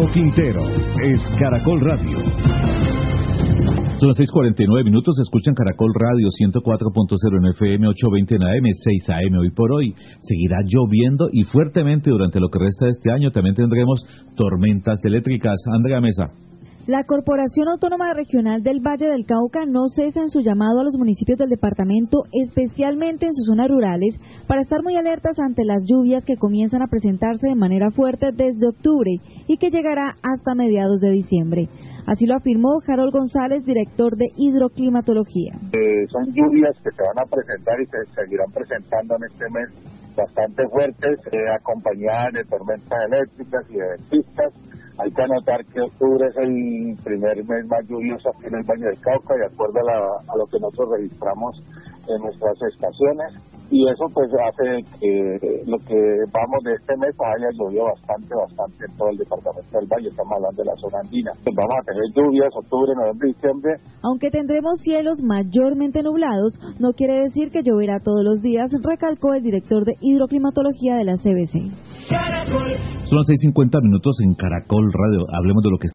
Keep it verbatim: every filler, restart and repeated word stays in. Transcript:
Gustavo Quintero, es Caracol Radio. Son las seis cuarenta y nueve minutos, escuchan Caracol Radio ciento cuatro punto cero en F M, ochocientos veinte en A M, seis A M hoy por hoy. Seguirá lloviendo y fuertemente durante lo que resta de este año. También tendremos tormentas eléctricas. Andrea Mesa. La Corporación Autónoma Regional del Valle del Cauca no cesa en su llamado a los municipios del departamento, especialmente en sus zonas rurales, para estar muy alertas ante las lluvias que comienzan a presentarse de manera fuerte desde octubre y que llegará hasta mediados de diciembre. Así lo afirmó Harold González, director de hidroclimatología. Eh, son lluvias que se van a presentar y se seguirán presentando en este mes bastante fuertes, eh, acompañadas de tormentas eléctricas y de ventiscas. Hay que anotar que octubre es el primer mes más lluvioso aquí en el Valle del Cauca, de acuerdo a, la, a lo que nosotros registramos en nuestras estaciones, y eso pues hace que lo que vamos de este mes haya llovido bastante, bastante en todo el departamento del Valle. Estamos hablando de la zona andina. Pues vamos a tener lluvias octubre, noviembre y diciembre. Aunque tendremos cielos mayormente nublados, no quiere decir que lloverá todos los días, recalcó el director de hidroclimatología de la C B C. Son las seis cincuenta minutos en Caracol Radio. Hablemos de lo que